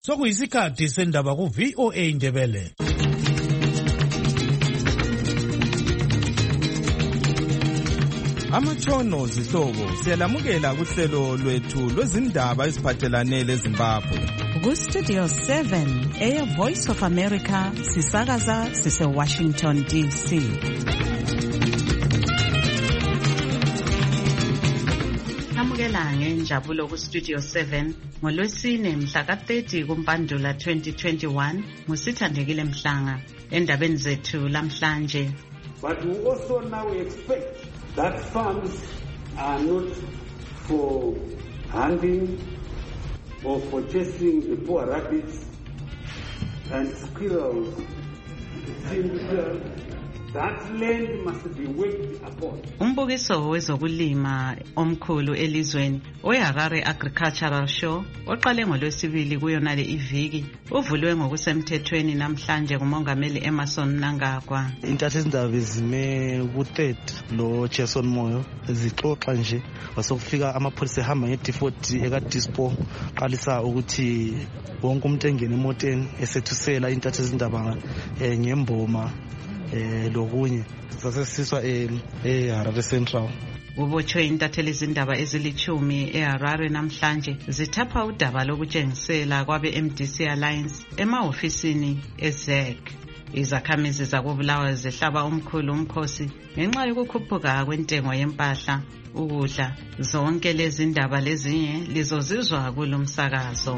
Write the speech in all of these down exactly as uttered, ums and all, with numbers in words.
Sokuyisikhathi sendaba ku V O A Ndebele. Amatshono zihlobo siyalamukela kuhlelo lwethu lwezindaba eziphathelane leZimbabwe. Ku Studio seven eya Voice of America sisakaza sise Washington D C. Namukela ngenjabulo ku Studio seven ngolwesine mhla ka thirty kuMpandula twenty twenty-one ngusithandekile Mhlanga endabeni zethu lamhlanje. But we also now expect that farms are not for hunting or for chasing the poor rabbits and squirrels. That land must be worked upon. Umbukiso wezokulima omkhulu elizweni oHarare Agricultural Show oqale ngolwesibili kuyona le iviki uvulwe ngokusemthethweni namhlanje kumongameli Emmerson Mnangagwa. Intathezindaba zime ku-third lo Jason Moyo zixoxa nje wasokufika amapholisa ehamba nge-default eka-dispo qalisa ukuthi wonke umuntu engene emoteni esethusela intathezindaba ngemboma eh lokunye sasesiswa eHarare Central. Ubotshwe intatheli izindaba ezilichumi eHarare namhlanje zithapha udaba lokutshengisela kwabe M D C Alliance emahofisini eZ E C. Izakhamizi zakubulawa zehlaba omkhulu umkhosi ngenxa yokukhuphuka kwentengo yempahla, ukudla. Zonke lezi ndaba lezinye lizozizwa kulomsakazo.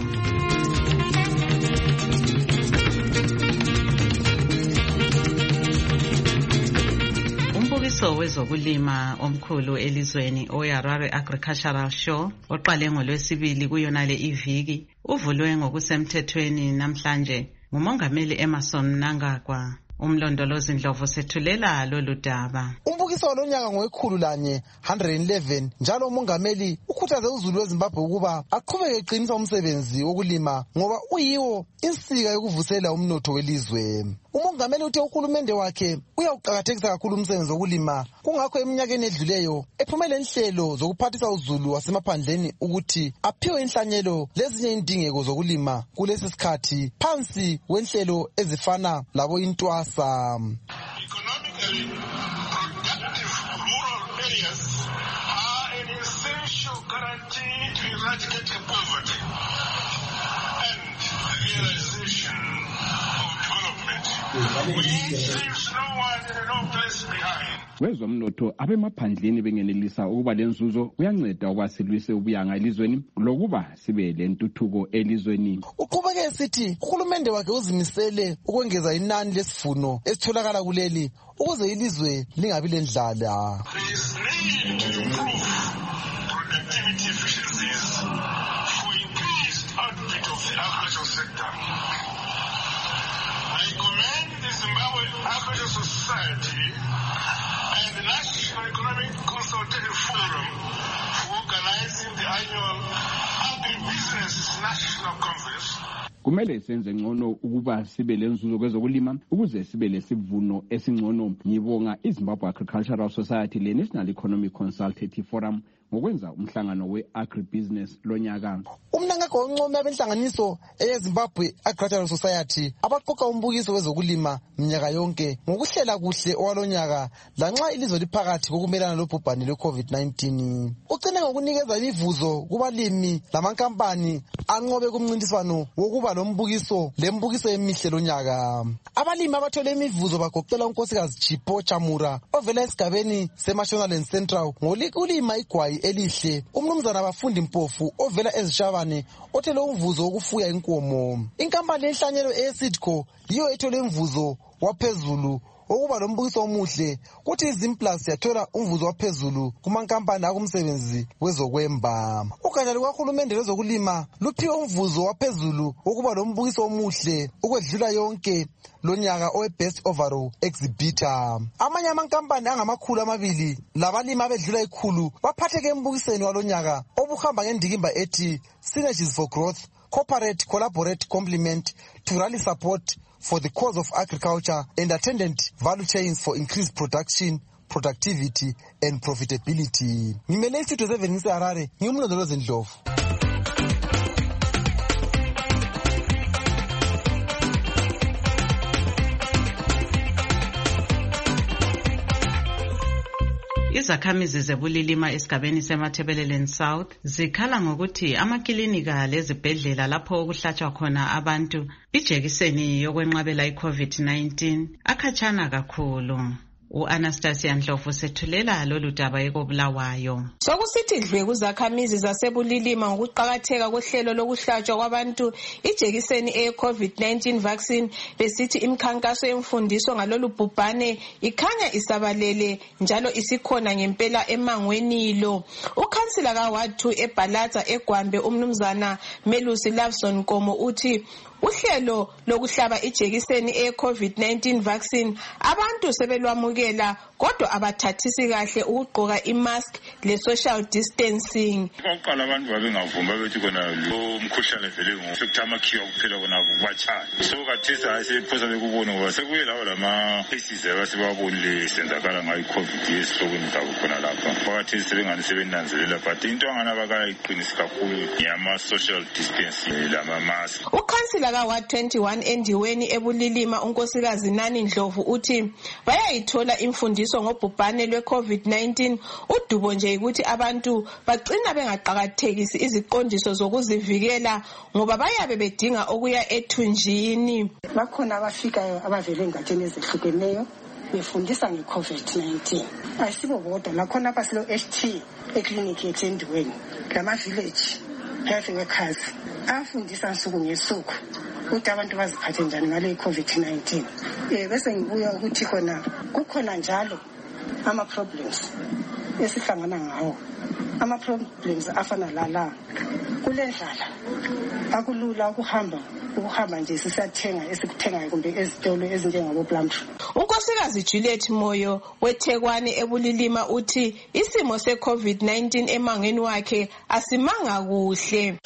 Umbukiso wezokulima omkhulu elizweni oHarare Agricultural Show oqale ngolwesibili kuyona le iviki uvulwe ngokusemthethweni namhlanje ngumongameli Emmerson Mnangagwa. Umlondolozi Ndlovu sethulela lolu daba. Umbukiso walonyaka ngowekhulu lanye one hundred eleven njalo umongameli ukhuthaze uzulu weZimbabwe ukuba aqhubeke eqinisa umsebenzi wokulima ngoba uyiwo insika yokuvusela umnotho welizwe. Umongameli uthe uhulumende wakhe uyawuqakathekisa kakhulu umsebenzi wokulima, kungakho eminyakeni edluleyo ephumele inhlelo zokuphathisa uzulu wasemaphandleni ukuthi aphiwe inhlanyelo lezinye indingeko zokulima kulesi sikhathi phansi wenhlelo ezifana labo intwasa. Economically productive rural areas are an essential guarantee to eradicate poverty and the realization of development. We leave no one and no place behind. Wezomnotho abemaphandleni bengenelisa ukuba lenzuzo kuyanceda ukuba silwise ubuyanga elizweni lokuba sibe lentuthuko elizweni. Uqhubeke esithi uhulumende wakhe uzimisele ukwengeza inani lesivuno esitholakala kuleli ukuze ilizwe lingabi lendlala. There is need to improve productivity efficiencies for increased output of the agricultural sector. I commend the Zimbabwe Agricultural Society and the National Economic Consultative Forum for organizing the annual Agribusiness National Conference. Kumele senze ngcono ukuba sibe lenzuzo kwezokulima ukuze sibe lesivuno esingcono. Ngibonga iZimbabwe Agricultural Society le National Economic Consultative Forum ngokwenza umhlangano we-agribusiness lonyaka. Umnangagwa uncome abenhlanganiso eyeZimbabwe Agricultural Society abaqoqa umbukiso wezokulima minyaka yonke ngokuhlela kuhle owalonyaka lanxa ilizwe liphakathi kokumelana lobhubhane lwe-COVID nineteen. Ucine ngokunikeza imivuzo kubalimi lamankampani anqobe kumncintiswano wokuba lombukiso lembukiso emihle lonyaka. Abalimi abathole imivuzo bagoqela unkosikazi Chipho Chamura ovela esigabeni seMashonaland Central ngokulima igwayi elihle, umnumzana abafundi Mpofu ovela eZishabane othele umvuzo wokufuya inkomo. Inkampani yenhlanyelo eSidco yiyo ethole umvuzo waphezulu okuba lombukiso omuhle, kuthi iZimplus yathola umvuzo waphezulu kumankampani akumsebenzi wezokwemba. Ugatsha lukahulumende lwezokulima luphiwe umvuzo waphezulu okuba lombukiso omuhle ukwedlula yonke lonyaka owe-best overall exhibitor. Amanye amankampani angamakhulu amabili labalimi abedlula ikhulu baphatheke embukisweni walonyaka obuhamba ngendikimba ethi Synergies for Growth, Cooperate, Collaborate, Complement to rally support for the cause of agriculture and attendant value chains for increased production, productivity and profitability. Ngimele Studio seven ngiseHarare, ngimlondolozi Ndlovu. Izakhamizi zebulilima esigabeni seMathebeleleni South zikhala ngokuthi amakilinika lezibhedlela lapho okuhlatshwa khona abantu ijekiseni yokwenqabela i-COVID nineteen akhatshana kakhulu. U-Anastasia Ndlovu sethulela lolu daba ekobulawayo. Sokusithi dlwe kuzakhamizi zasebulilima ngokuqakatheka kohlelo lokuhlatshwa kwabantu ijekiseni eye-COVID nineteen vaccine besithi imikhankaso yemfundiso ngalolu bhubhane ikhanya isabalele njalo isikhona ngempela emangweni lo. Ukhansila kaWard two eBhalatsa eGwambe umnumzana Melusi Loveson Nkomo uthi uhlelo lokuhlaba ijekiseni eye-COVID nineteen vaccine abantu sebelwamukela kodwa abathathisi kahle ukugqoka imask le-social distancing. Okokuqala abantu babengavumi babethi kona lo mkhuhlane vele ngofekutha amakhiwa kuphela kona kubachana. So kathesi hayi sephosa bekubona ngoba sekuye lawo lama-cases abasebabonile senzakala ngayo i-COVID esihlokweni zabo khona lapha. Bakathesi sebengani sebenanzelela but into angani abakayiqinisi kakhulu ngeyama-social distancing lama-mask. Ukhansila kaWard twenty-one endiweni ebulilima unkosikazi Nani Ndlovu uthi bayayithola imfundiso ngobhubhane lwe-COVID nineteen udubo nje ukuthi abantu bagcina bengaqakathekisi iziqondiso zokuzivikela ngoba bayabe bedinga okuya ethunjini. Bakhona abafikayo abavele engatsheni ezehlukeneyo befundisa nge-COVID nineteen. Ayisibo bodwa lakhona abasilo H T ekliniki yethu endiweni lama-village health workers afundisa nsuku ngesuku ukuthi abantu baziphathe njani ngale i-COVID nineteen. Eh bese ngibuya ukuthi khona kukhona njalo ama problems esihlangana ngawo. Ama problems afana lala kulendlala akulula ukuhamba ukuhamba nje sisathenga esikuthengayo kumbe ezitolo ezinjengabo Plumtree. Unkosikazi Juliet Moyo weThekwani ebulilima uthi isimo se-COVID nineteen emangweni wakhe asimanga kuhle.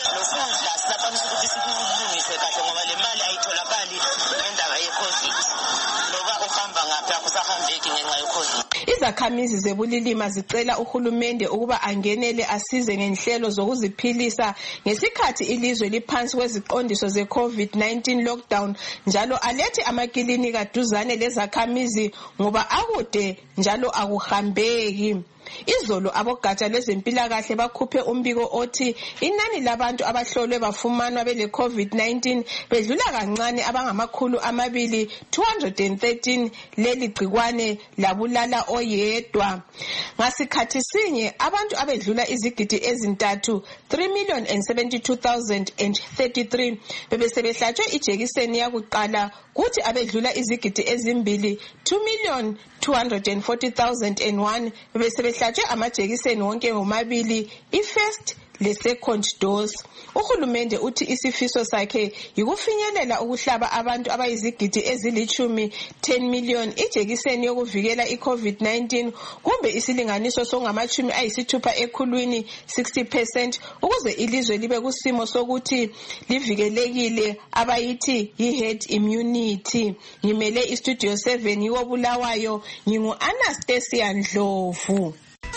Izakhamizi zebulilima zicela uhulumende ukuba angenele asize ngenhlelo zokuziphilisa ngesikhathi ilizwe liphansi kweziqondiso ze-COVID nineteen lockdown njalo alethe amakilinika duzane lezakhamizi ngoba akude njalo akuhambeki. Izolo abogatsha lezempilakahle bakhuphe umbiko othi inani labantu abahlolwe bafumanwa bele COVID nineteen bedlula kancane abangamakhulu amabili two hundred thirteen leli gcikwane labulala oyedwa. Ngasikhathi sinye abantu abedlula izigidi ezintathu three million seventy-two thousand thirty-three bebesebehlatshwe ijekiseni yakuqala kuthi abedlula izigidi ezimbili two million two hundred forty thousand one bebesebehlatshwe amajekiseni wonke womabili i-first le-second dose. Uhulumende uthi isifiso sakhe yikufinyelela ukuhlaba abantu abayizigidi ezilithumi ten million ijekiseni yokuvikela i-COVID nineteen kumbe isilinganiso songamachumi ayisithupha ekhulwini sixty percent ukuze ilizwe libe kusimo sokuthi livikelekile abayithi yi-herd immunity. Ngimele istudio seven yiwobulawayo ngingu-Anastasia Ndlovu.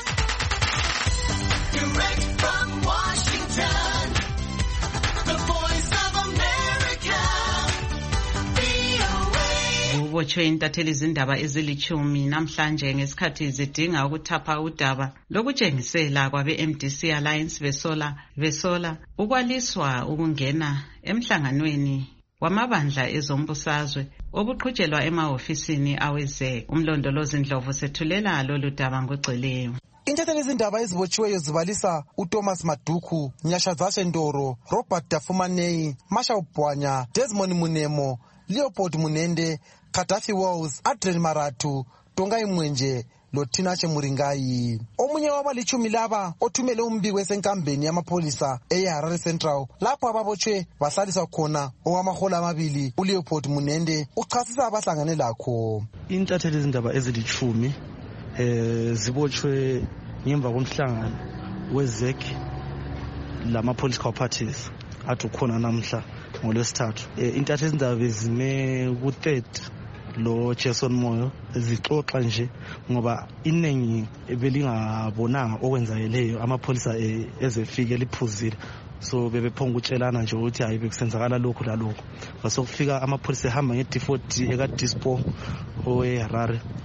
Ubotshwe intatheli izindaba ezilithumi namhlanje ngesikhathi zidinga ukuthapha udaba lokutshengisela kwabe-M D C Alliance besola besola ukwaliswa ukungena emhlanganweni wamabandla ezombusazwe obuqhutshelwa emahofisini aweze. Umlondolozi Ndlovu sethulela lolu daba ngogcweleyo. Intatheli izindaba ezibotshiweyo zibalisa uThomas Maduku, Nyashadzashe Ndoro, Robert Dafumanei, Masha Ubwanya, Desmond Munemo, Leopold Munende, Kadafi Walls, Adrian Maratu, Tongai Mwenje, loThinashe Muringai. Omunye wabalichumi laba othumele umbiko esenkambeni yamapholisa eHarare Central lapho ababotshwe bahlaliswa khona owamahola amabili uLeopold Munende uchasisa abahlangane lakho. Intatheli izindaba ezilithumi eh zibotshwe ngemva komhlangano weZEC lama police cooperatives athi ukhona namhla ngolwesithathu. Eh intatheli izindaba bezime ku-third lo Jason Moyo zixoxa nje ngoba inengi belingabonanga okwenzakeleyo amapholisa ezefike liphuzile so bebephonga utshelana nje ukuthi hayi bekusenzakala lokhu lalokho basokufika amapholisa ehamba nge-D forty eka Dispo oweHarare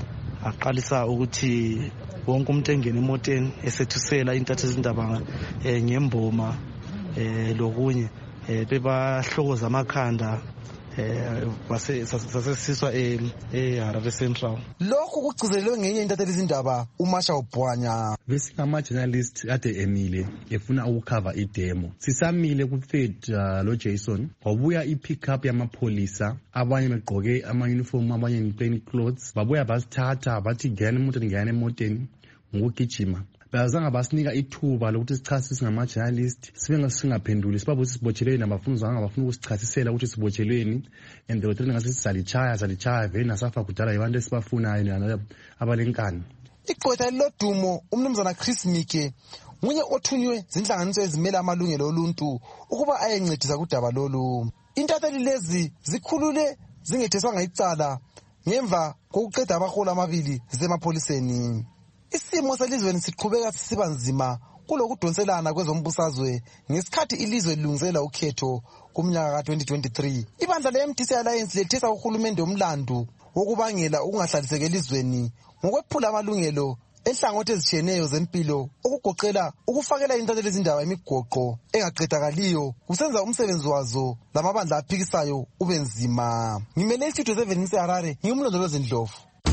aqalisa ukuthi wonke umuntu engena emoteni esethisela intathezindaba ngemboma lokunye bebahlokoza amakhanda basesiswa eHarare Central. Lokhu kugcizelelwe ngenye intathezindaba uMasha Ubhwanya. Besingama-journalist ade emile efuna ukukhava idemo. Sisamile ku-Fed lo Jason wabuya i-pickup yamapholisa, abanye begqoke ama-uniform, abanye in-plain clothes. Babuya basithatha bathi ngena emoteni, ngena emoteni ngokugijima. Bazange basinika ithuba lokuthi sichasise singama-journalist sibe singaphenduli sibabuze sibotshelweni nabafundzanga bafuna ukusichasisela ukuthi sibotshelweni and the hotel ngase sizalichaya salichaya vele nasafa kudala yabantu esibafunayo abalenkani. Igqwetha lodumo umnumzana Chris Mike munye othunywe zinhlanganiso ezimela amalungelo oluntu ukuba ayencedisa kudaba lolu. Intatheli lezi zikhulule zingetheswanga icala ngemva kokuqeda abahola amabili zemapholiseni. Isimo selizweni siqhubeka siba nzima kulokudonselana kwezombusazwe ngesikhathi ilizwe lilungisela ukhetho kumnyaka ka twenty twenty-three. Ibandla le-M D C Alliance lethesa uhulumende omlando wokubangela ukungahlaliseki elizweni ngokwephula amalungelo enhlangothi ezitshiyeneyo zempilo okugoqela ukufakela intatheli izindaba imigoqo engaqedakaliyo kusenza umsebenzi wazo lamabandla aphikisayo ube nzima. Ngimele istudio seven eHarare, ngimlondolozi Ndlovu.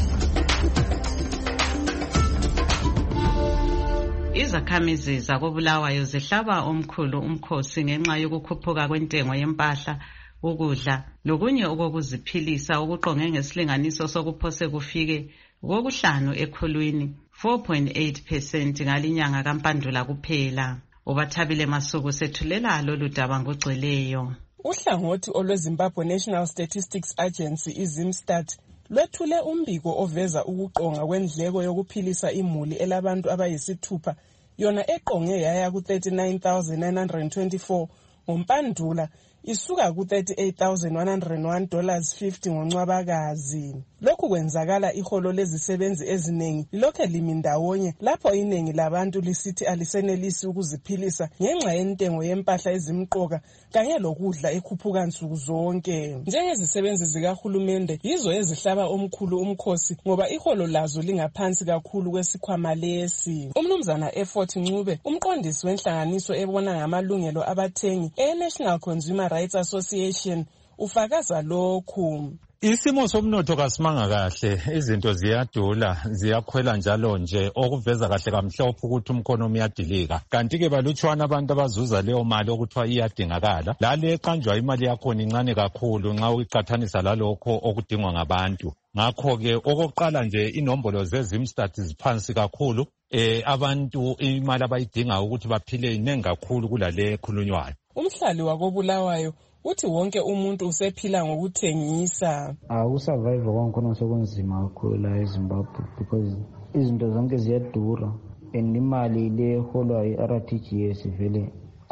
Izakhamizi zakobulawayo zihlaba omkhulu umkhosi ngenxa yokukhuphuka kwentengo yempahla, ukudla lokunye okokuziphilisa okuqonge ngesilinganiso sokuphose kufike kokuhlanu ekhulwini four point eight percent ngalinyanga kaMpandula kuphela. Ubathabile Masuku sethulela lolu daba ngogcweleyo. Uhlangothi olweZimbabwe National Statistics Agency iZimStat lwethule umbiko oveza ukuqonga kwendleko yokuphilisa imuli elabantu abayisithupha yona eqonge yaya ku thirty-nine thousand nine hundred twenty-four ngoMpandula isuka ku thirty-eight thousand one hundred one dollars fifty ngoNcwabakazi. Lokhu kwenzakala iholo lezisebenzi eziningi lokho limi ndawonye lapho iningi labantu lisithi alisenelisi ukuziphilisa ngenxa yentengo yempahla ezimqoka kanye lokudla ekhuphuka nsuku zonke. Njengezisebenzi zikahulumende yizo ezihlaba omkhulu umkhosi ngoba iholo lazo lingaphansi kakhulu kwesikhwama lesi. Umnumzana Effort Ncube umqondisi wenhlanganiso ebona ngamalungelo abathengi e-National Consumer Rights Association ufakaza lokhu. Isimo somnotho kasimanga kahle, izinto ziyadula, ziyakhwela njalo nje okuveza kahle kamhlophe ukuthi umkhono uyadilika. Kanti ke balutshwana abantu abazuza leyo mali okuthiwa iyadingakala. Lale eqanjwa imali yakho incane kakhulu nxa uyiqathanisa lalokho okudingwa ngabantu. Ngakho ke okokuqala nje inombolo zeZimStat ziphansi kakhulu. Eh abantu imali abayidinga ukuthi baphile inengi kakhulu kulale ekhulunywayo. Umhlali wakobulawayo uthi wonke umuntu usephila ngokuthengisa. Ukusurvive kwankhona sokunzima kakhulu la eZimbabwe because izinto zonke ziyadura and imali le holwa i-R T G S vele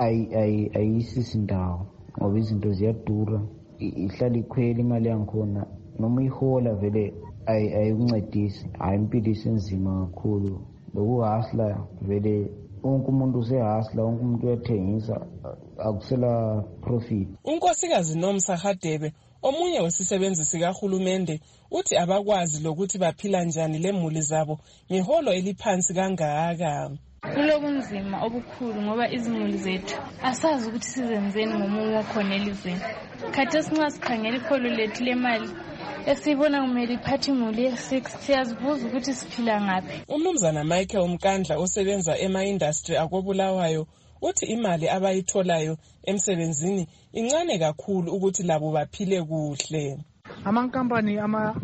ayisisi ndawo ngoba izinto ziyadura, ihlala ikhwela imali yankhona noma ihola vele ayikuncedisi, hayi impilo isenzima kakhulu. Lokuhasla vele wonke umuntu usehasla, wonke umuntu uyathengisa, akusela profit. Unkosikazi Nomsa Hadebe omunye wesisebenzi sikahulumende uthi abakwazi lokuthi baphila njani lemuli zabo ngeholo eliphansi kangaka. Kulokunzima obukhulu ngoba izimuli zethu asazi ukuthi sizenzeni ngomumo okhona elizweni. Khathesi nxa sikhangela iholo lethu lemali esibona kumele iphathi imuli ye-six siyazibuza ukuthi siphila ngaphi. Umnumzana Michael Mkandla osebenza ema-industry akobulawayo uthi imali abayitholayo emsebenzini incane kakhulu ukuthi labo baphile kuhle. Amankampani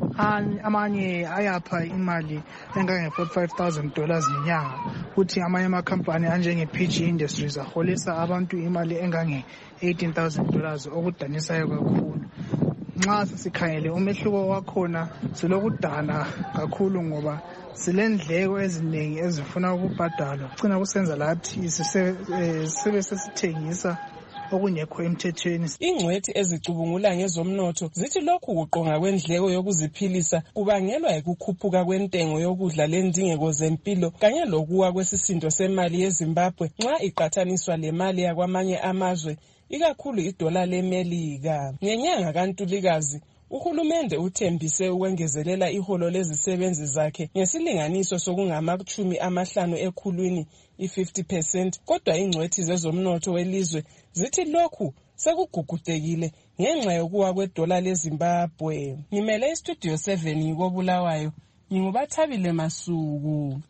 amanye ayapha imali engange forty-five thousand dollars ngenyanga, kuthi amanye amakhampani anjenge-P G Industries aholisa abantu imali engange eighteen thousand dollars okudanisayo kakhulu. Nxa sikhangele umehluko wakhona silokudana kakhulu ngoba silendleko eziningi ezifuna ukubhadalwa. Cina kusenza lathi sibe sesithengisa okungekho emthethweni. Ingcwethi ezicubungula ngezomnotho zithi lokhu kuqonga kwendleko yokuziphilisa kubangelwa yikukhuphuka kwentengo yokudla lendingeko zempilo kanye lokuwa kwesisindo semali yeZimbabwe nxa iqathaniswa lemali yakwamanye amazwe, ikakhulu idola leMelika. Ngenyanga kaNtulikazi uhulumende uthembise ukwengezelela iholo lezisebenzi zakhe ngesilinganiso sokungamakhumi amahlanu ekhulwini i-fifty percent, kodwa ingcwethi zezomnotho welizwe zithi lokhu sekugugudekile ngenxa yokuwa kwedola leZimbabwe. Ngimele istudio seven koBulawayo, ngingubathabile Masuku.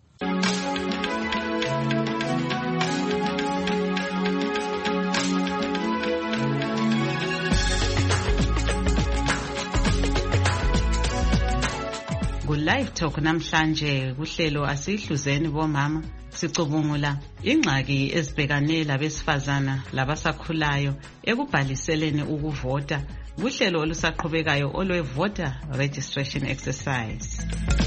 Ku-Live Talk namhlanje kuhlelo asihluzeni bomama sicubungula ingxaki ezibhekane labesifazana labasakhulayo ekubhaliseleni ukuvota kuhlelo olusaqhubekayo olwe voter registration exercise.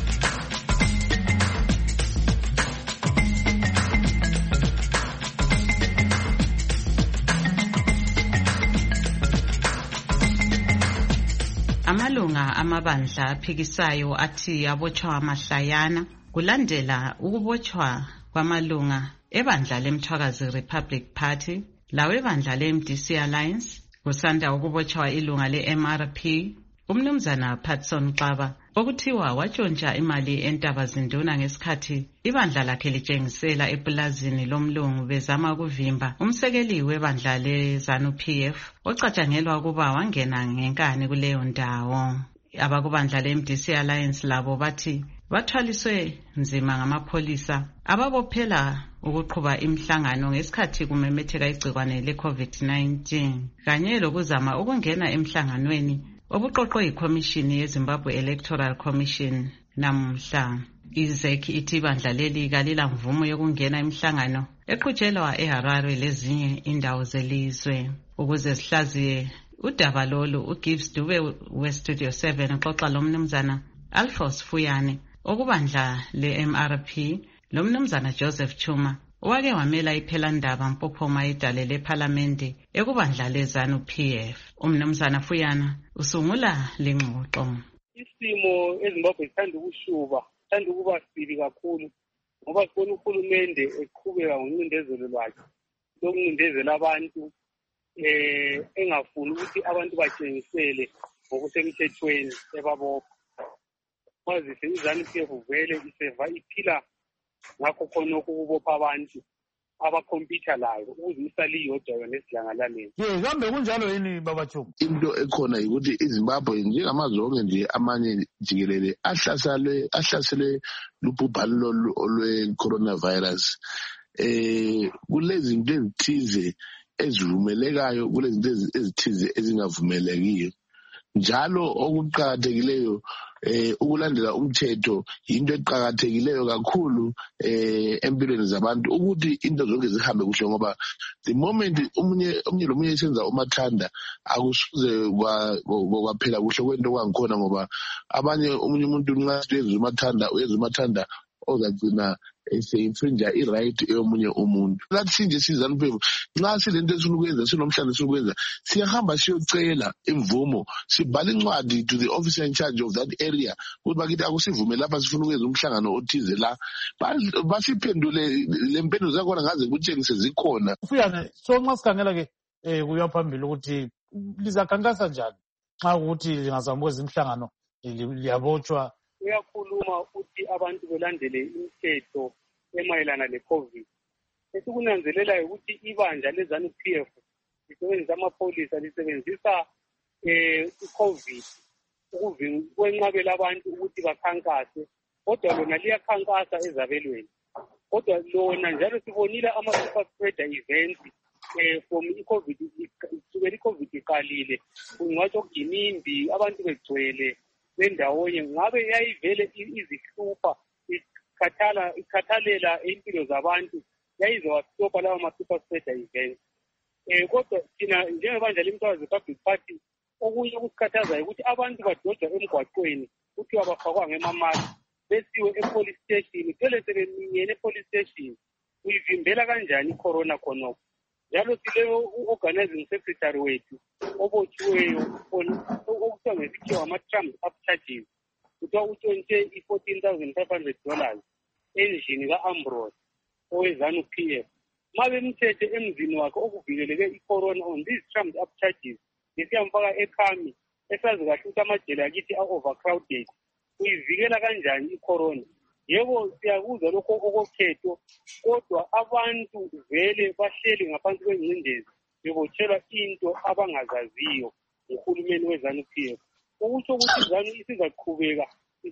Amalunga amabandla aphikisayo athi abotshwa amahlayana kulandela ukubotshwa kwamalunga ebandla lemthwakazi Republic Party lawe bandla le-M D C Alliance kusanda ukubotshwa ilunga le-M R P umnumzana Patson Xaba okuthiwa watshontsha imali eNtabazinduna ngesikhathi ibandla lakhe litshengisela epulazini lomlungu bezama ukuvimba umsekeli webandla leZANU P F ocatshangelwa ukuba wangena ngenkani kuleyo ndawo. Abakubandla le-M D C Alliance labo bathi bathwaliswe nzima ngamapholisa ababophela ukuqhuba imihlangano ngesikhathi kumemetheka igcikwane le-COVID nineteen kanye lokuzama ukungena emhlanganweni obuqoqwe yikhomishini yeZimbabwe Electoral Commission namuhla. I-Z E C ithi ibandla leli kalila mvumo yokungena imihlangano eqhutshelwa eHarare lezinye indawo zelizwe. Ukuze sihlaziye udaba lolu uGibbs Dube weStudio seven uxoxa lomnumzana Alphonse Fuyane okubandla le-M R P lomnumzana Joseph Chuma owake wamela iphelandaba Mpophoma idale lePhalamende ekubandla leZANU P F. Umnumzana Fuyana usungula lengxoxo. Isimo eZimbabwe sithanda ukushuba, sithanda ukuba sibi kakhulu ngoba sibona uhulumende eqhubeka ngoncindezelo lwakhe lokuncindezela abantu eh engafuni ukuthi abantu batshengisele ngokusemthethweni ebabopha. Mazise iZANU P F vele iseva iphila ngakho khona ukubopha abantu abakhompyutha layo ukuze isali iyodwa yona esidlangalaleni. Ye kambe kunjalo yini baba Chuma? Into ekhona ukuthi iZimbabwe njengamazonke nje amanye jikelele ahlasale ahlasele lubhubhalo olwe coronavirus. Eh kulezi zinto ezithize ezivumelekayo kulezi zinto ezithize ezingavumelekiyo. Njalo okuqhakathekileyo eh ukulandela umthetho into eqhakathekileyo kakhulu eh empilweni zabantu ukuthi into zonke zihambe kuhle ngoba the moment umunye umunye lomunye esenza umathanda akusuze kwaphela kuhle kwento kwangikhona ngoba abanye umunye umuntu nxa yenza umathanda uyenza umathanda ozagcina eseyinfrinja i-right eyomunye umuntu. Lathi sinje siZANU P F nxa silento esinukwenza sinomhlanje sinukwenza siyahamba siyocela imvumo sibhala incwadi to the officer in charge of that area ukuthi bakithi akusivume lapha sifuna ukwenza umhlangano othize la basiphendule lempendulo zakhona ngaze kutshengise zikhona. Ufuyane so nxa sikhangela ke eh kuya phambili ukuthi lizakhankasa njani xa ukuthi lingazama ukwenza imhlangano liyabotshwa. Uyakhuluma ukuthi abantu belandele imithetho emayelana le-COVID. Esikunanzelelayo ukuthi ibandla leZANU P F lisebenzisa amapholisa lisebenzisa eh i-COVID ukwenqabela abantu ukuthi bakhankase, kodwa lona liyakhankasa ezabelweni. Kodwa lona njalo sibonile ama-super spreader events eh from i-COVID kusukela i-COVID iqalile kungcwatshwa okuginimbi abantu begcwele bendawonye ngabe yayivele izihlupha ikhathala ikhathalela impilo zabantu yayizowastopha lawo ma-super spreader events. Eh kodwa thina njengebandla lemthwakazi Republic Party okunye ukusikhathazayo ukuthi abantu badojwa emgwaqweni kuthiwa bafakwa ngemamaki besiwe e-police station phele sebeminyene e-police station. Uyivimbela kanjani i-corona khonokho? Njalo sileyo u-organizing secretary wethu obotshiweyo okuthiwa ngesikhiwa ama-Trump up charges kuthiwa utshontshe i-fourteen thousand five hundred dollars endlini ka-Ambrose oweZANU P F. Ma bemthethe emzini wakhe okuvikeleke i-corona on these Trump up charges besiyamfaka ekhami esazi kahle ukuthi amajele akithi a-overcrowded uyivikela kanjani i-corona. Yebo siyakuzwa lokho okokhetho, kodwa abantu vele bahleli ngaphansi kwengcindezi bebotshelwa into abangazaziyo nguhulumeni we-ZANU-P F. Ukusho ukuthi iZANU isizaqhubeka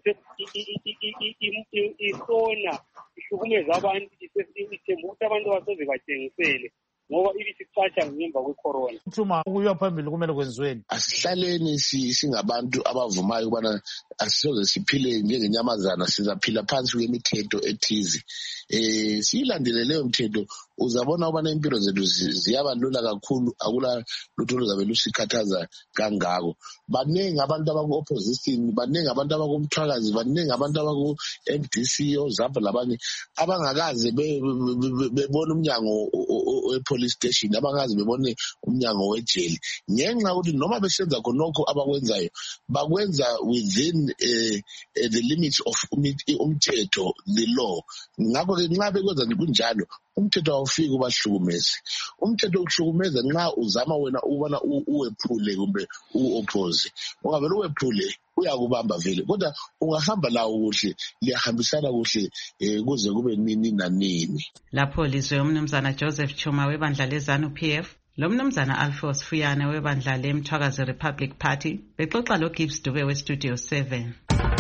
isona ihlukumeza abantu ithemba ukuthi abantu basoze batshengisele ngoba ibisicatsha ngemva kwe-corona. Uthuma ukuya phambili kumele kwenziweni. Asihlaleni singabantu abavumayo ukubana asisoze siphile njengenyamazana, sizaphila phansi kwemithetho ethize. Eh siyilandele leyo mthetho uzabona ubana impilo zethu ziyaba lula kakhulu, akula lutho luzabe lusikhathaza kangako. Baningi abantu abaku-opposition, baningi abantu abakumthwakazi, baningi abantu abaku-M D C ozapha labanye abangakaze bebona umnyango we-police station, abangakaze bebone umnyango wejele, ngenxa ukuthi noma besenza khonokho abakwenzayo bakwenza within uh, uh, the limits of umthetho, the law. Ngakho-ke nxa bekwenza kunjalo umthetho awufiki ubahlukumeze. Umthetho ukuhlukumeza nxa uzama wena ubona uwephule kumbe u-oppose, ungavele uwephule uyakubamba vele, kodwa ungahamba lawo kuhle, liyahambisana kuhle kuze kube nini nanini. Lapho lizwe umnumzana Joseph Chuma webandla le-ZANU-P F lo mnumzana Alphonse Fuyane webandla le-Mthwakazi Republic Party bexoxa lo Gibbs Dube we-Studio seven.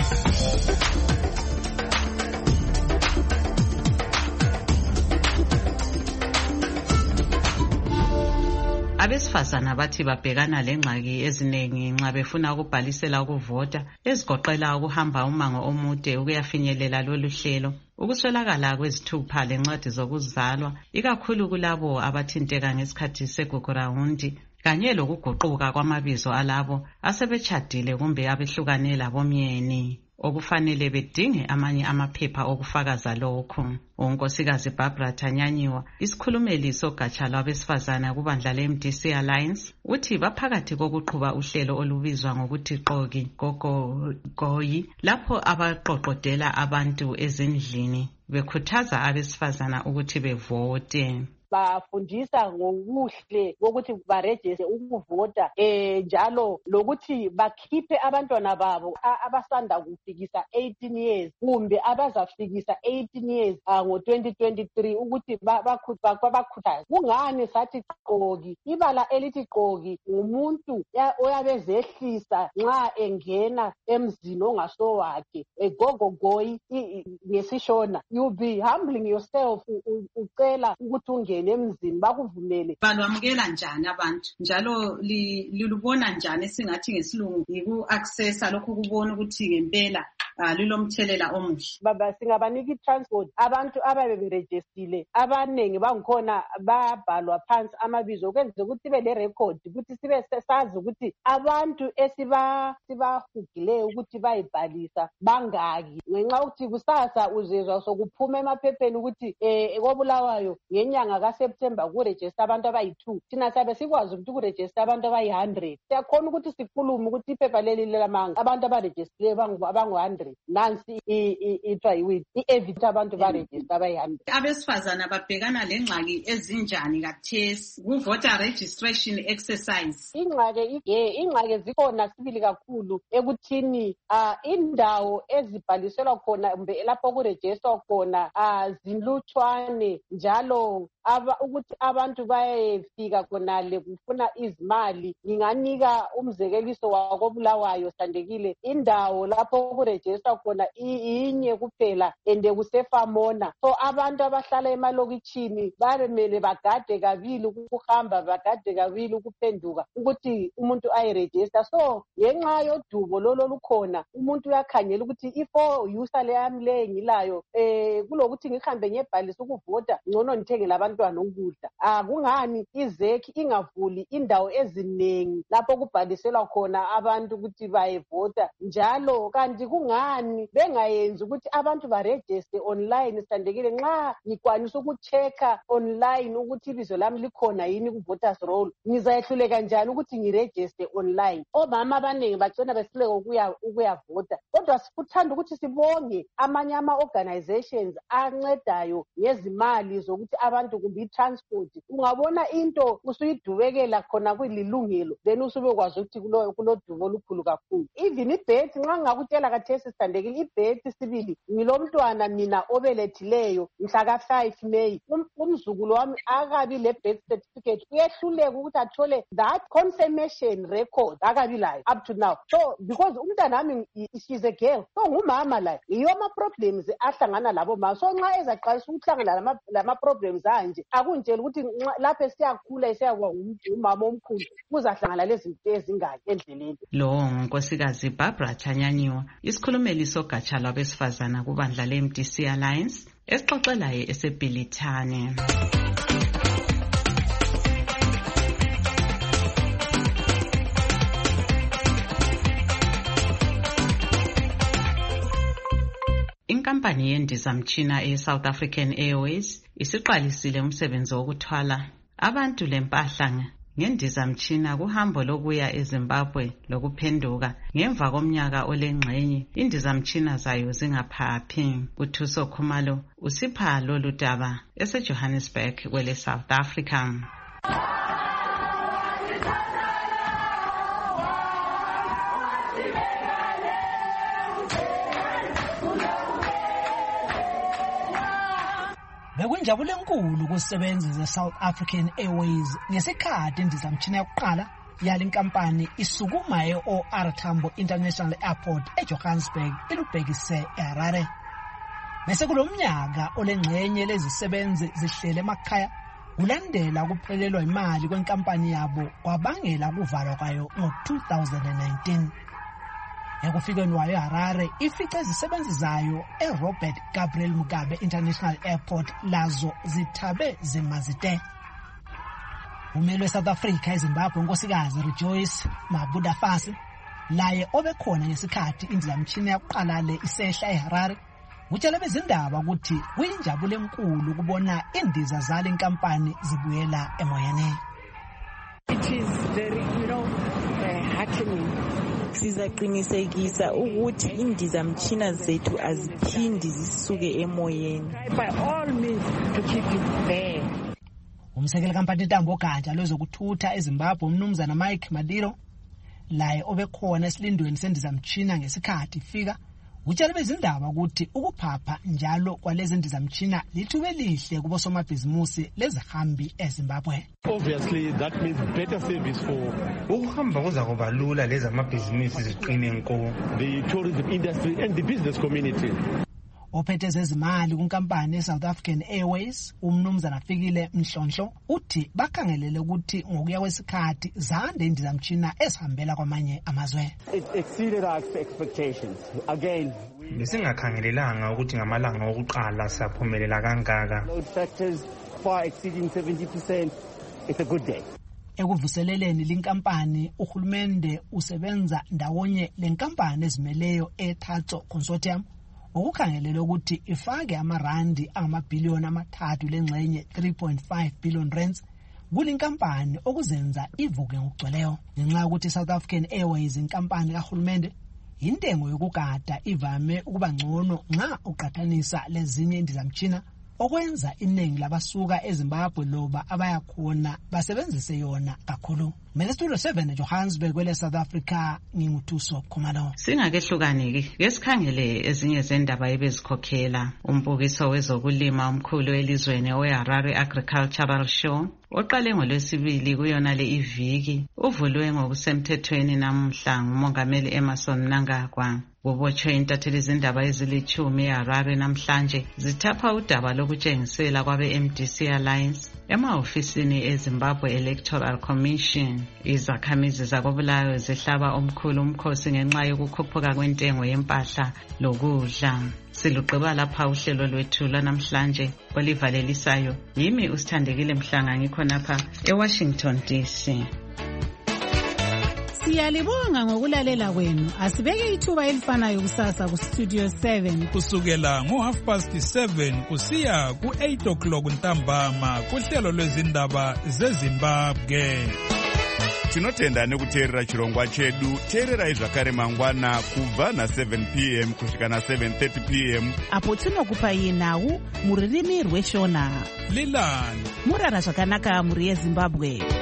Abesifazana bathi babhekana lengxaki eziningi nxa befuna ukubhalisela ukuvota, ezigoqela ukuhamba umango omude ukuyafinyelela lolu hlelo, ukuswelakala kwezithupha lencwadi zokuzalwa ikakhulu kulabo abathinteka ngesikhathi segugurawundi, kanye lokuguquka kwamabizo alabo asebetshadile kumbe abehlukane labomyeni okufanele bedinge amanye amaphepha okufakaza lokho. Unkosikazi Barbara Tanyanyiwa, isikhulumeli sogatsha lwabesifazana kubandla le-M D C Alliance, uthi baphakathi kokuqhuba uhlelo olubizwa ngokuthi Qogi Gogo Goyi, lapho abaqoqodela abantu ezindlini bekhuthaza abesifazana ukuthi bevote. Bafundisa ngokuhle ukuthi barejiste ukuvota eh njalo lokuthi bakhiphe abantwana babo abasanda kufikisa eighteen years kumbe abazafikisa eighteen years ngo twenty twenty-three ukuthi bakhuthaze. Kungani sathi Qogi? Ibala elithi Qogi umuntu oyabezehlisa nxa engena emzini ongasowakhe. Gogo Goyi ngesishona, you be humbling yourself, ucela ukuthi unge emzini bakuvumele. Balwamukela njani abantu njalo lilubona njani esingathi ngesilungu yiku-accessa lokhu kubona ukuthi ngempela lilomthelela omuhle? Baba singabanika i-transport abantu ababe berejistile abaningi bangikhona babhalwa phansi amabizo ukwenza ukuthi be le record ukuthi sibe sazi ukuthi abantu esiba sibahugileyo ukuthi bayibhalisa bangaki, ngenxa ukuthi kusasa uzezwa sokuphuma emaphepheni ukuthi eh koBulawayo ngenyanga kaSeptember kurejista abantu abayi-two, thina sabe sikwazi ukuthi kurejista abantu abayi-one hundred. Siyakhona ukuthi sikhulume ukuthi iphepha leli lamanga abantu abarejistileyo abangu-one hundred. Nansi ithiwa yiwini i-evidence abantu barejista abayi-one hundred. Abesifazana babhekana lengxaki ezinjani kathesi ku-voter registration exercise? Ingxaki ingxaki zikhona sibili kakhulu ekuthini indawo ezibhaliselwa khona kumbe lapho kurejistwa khona zinlutshwane njalo aba ukuthi abantu bayefika khonale kufuna izimali. Nginganika umzekeliso wakoBulawayo Sandekile, indawo lapho kurejistwa khona inye kuphela ende kusefamona, so abantu abahlala emalokitshini babemele bagade kabili ukuhamba bagade kabili ukuphenduka ukuthi umuntu ayirejista. So ngenxa yodubo lolo lukhona umuntu uyakhangela ukuthi ifo usale yami le ngilayo eh kulokuthi ngihambe ngebhalisa ukuvota ngcono ngithengele abantwana ukudla. Akungani izeki ingavuli indawo eziningi lapho kubhaliselwa khona abantu ukuthi bayevota njalo, kanti kungani ngani bengayenzi ukuthi abantu baregister online sithandekile nxa ngikwanisa ukuchecka online ukuthi ibizo lami likhona yini ku voters roll ngizayehluleka njani ukuthi ngiregister online. Omama abaningi bagcina besileka ukuya ukuyavota kodwa sikuthanda ukuthi sibonge amanye ama organizations ancedayo ngezimali zokuthi abantu kumbe transport ungabona into usuyidubekela khona kwililungelo then usube kwazi ukuthi kulo kulodubo olukhulu kakhulu. Even ibet nxa ngakutshela kathesi sithandekile ibet sibili ngilomntwana mina obelethileyo mhla ka five May umzukulu wami akabi le birth certificate uyehluleka ukuthi athole that confirmation record akabi layo up to now. So because umntana wami she's a girl so ngumama la iyo ama problems ahlangana labo ma so nxa ezaqalisa ukuhlangana lama problems anje akuntshela ukuthi lapho esiyakhula esiyakuba umama omkhulu kuzahlangana lezi zinto ezingaki endleleni. Lo nkosikazi Barbara Chanyanyiwa isikhulumeli sogatsha lwabesifazana kubandla le M D C Alliance esixoxelayo eseBhilithane. Inkampani yendizamtshina e-South African Airways isiqalisile umsebenzi wokuthwala abantu lempahla ngendizamtshina kuhambo lokuya eZimbabwe lokuphenduka ngemva komnyaka olengxenye indizamtshina zayo zingaphaphi. uThuso Khumalo usipha lolu daba eseJohannesburg kwele South Africa. Bekunjabule enkulu kusebenzi ze-South African Airways ngesikhathi indizamtshina yokuqala yale nkampani isukuma e-O R Tambo International Airport eJohannesburg ilubhekise eHarare. Bese kulomnyaka olengxenye lezisebenzi zihlele emakhaya kulandela ukuphelelwa imali kwenkampani yabo kwabangela kuvalwa kwayo ngo two thousand nineteen. Ekufikeni wayo eHarare ifice izisebenzi zayo eRobert Gabriel Mugabe International Airport lazo zithabe zimazite. Umelo weSouth Africa eZimbabwe unkosikazi Rejoice Mabuda Fasi laye obekhona ngesikhathi indizamtshina yokuqala le isehla eHarare utshela bezindaba ukuthi kuyinjabulo enkulu ukubona indiza zale inkampani zibuyela emoyeni. It is very, you know, uh, heartening. Sizaqinisekisa ukuthi indizamtshina zethu aziphindi zisuke emoyeni. By all means to keep it there. Umsekeli kampani Tambo Ganja lwezokuthutha eZimbabwe umnumzana Mike Madiro laye obekhona esilindweni sendizamtshina ngesikhathi ifika utshela bezindaba ukuthi ukuphapha njalo kwalezi ndizamtshina lithuba elihle kubosomabhizimusi lezihambi eZimbabwe. Obviously that means better service for ukuhamba kuza kuba lula lezi amabhizimusi ziqine nko the tourism industry and the business community. Ophethe zezimali kunkampani eSouth African Airways umnumzana Fikile Mhlonhlo uthi bakhangelele ukuthi ngokuya kwesikhathi zande indizamtshina ezihambela kwamanye amazwe. It exceeded our expectations. Again, besingakhangelelanga ukuthi ngamalanga okuqala saphumelela kangaka. Load factors far exceeding seventy percent. It's a good day. Ekuvuseleleni linkampani uhulumende usebenza ndawonye lenkampani ezimeleyo eThatso Consortium ukukhangelela ukuthi ifake amarandi amabhiliyoni amathathu lengxenye three point five billion rands kulinkampani okuzenza ivuke ngokugcweleyo. Ngenxa ukuthi South African Airways inkampani kahulumende intengo yokugada ivame ukuba ngcono nxa uqhathanisa lezinye indizamtshina okwenza iningi labasuka eZimbabwe loba abayakhona basebenzise yona kakhulu. Mele studio seven Johannesburg kwele South Africa nginguthuso Khumalo. Singakehlukani ke esikhangele ezinye zendaba ebezikhokhela umbukiso wezokulima omkhulu elizweni weHarare Agricultural Show oqale ngolwesibili kuyona le iviki uvulwe ngokusemthethweni namhla ngumongameli Emmerson Mnangagwa. Kubotshwe intatheli izindaba ezilithumi eHarare namhlanje zithapha udaba lokutshengisela kwabe M D C Alliance ema-ofisini eZimbabwe Electoral Commission. Izakhamizi zakobulawayo zihlaba omkhulu umkhosi ngenxa yokukhuphuka kwentengo yempahla lokudla. Silugqiba lapha uhlelo lwethu lwanamhlanje olivalelisayo. Yimi usithandekile Mhlanga ngikhona lapha eWashington D C. Siyalibonga ngokulalela kwenu. Asibeke ithuba elifanayo kusasa ku Studio seven. Kusukela ngo half past seven kusiya ku eight o'clock ntambama kuhlelo lwezindaba zeZimbabwe. Tinotenda nekuteerera chirongwa chedu. Teererai zvakare mangwana kubva na seven p m kusvika na seven thirty p m apo tinokupai nhau muririmi rweshona. Lilani murara zvakanaka muri yeZimbabwe.